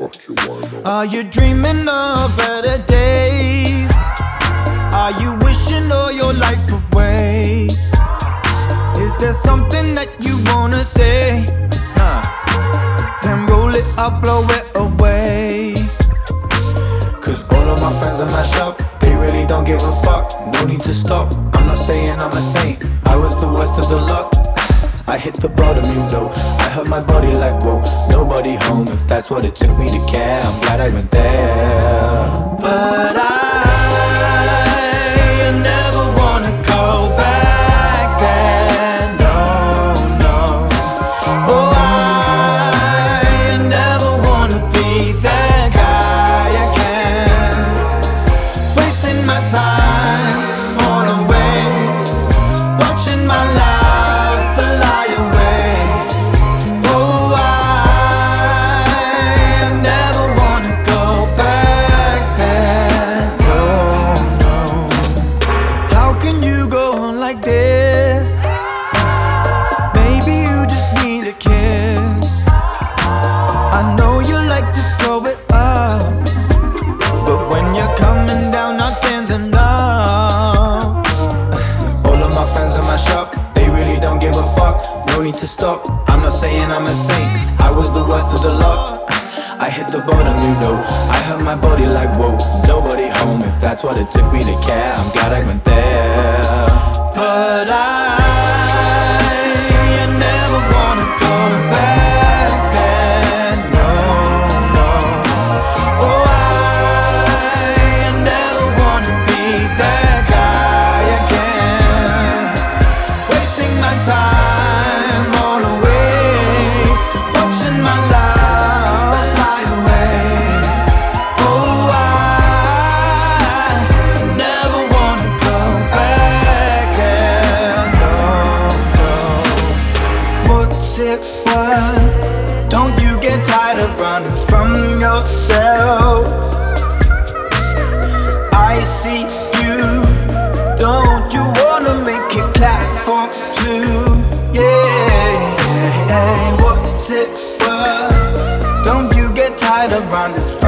Are you dreaming of better days? Are you wishing all your life away? Is there something that you wanna say? Then roll it up, blow it away. Cause all of my friends are mashed up, they really don't give a fuck. No need to stop, I'm not saying I'm a saint. I was the worst of the lot, I hit the bottom, you know. I hurt my body like whoa, nobody home. If that's what it took me to care, I'm glad I went there. But I never wanna go back there, no, no. Oh, I never wanna be that guy again. Wasting my time on a way, watching my life fly away. Oh, I never wanna go back there, no, no. How can you go on like this? Maybe you just need a kiss. I know you like to throw it up, but when you're coming down, nothing's enough. All of my friends in my shop, they really don't give a fuck. No need to stop, I'm not saying I'm a saint. I was the worst of the lot, I hit the bottom, you know. I hurt my body like whoa, nobody home. If that's what it took me to care, I'm glad I went there. But I never wanna go back there, no, no. Oh, I never wanna be that guy again. Wasting my time all away, watching my life fly away. Oh, I never wanna go back there, no, no. What's it worth? Don't you get tired of running from yourself? I see you. Don't you wanna make it clap for two? Yeah, what's it worth? Don't you get tired of running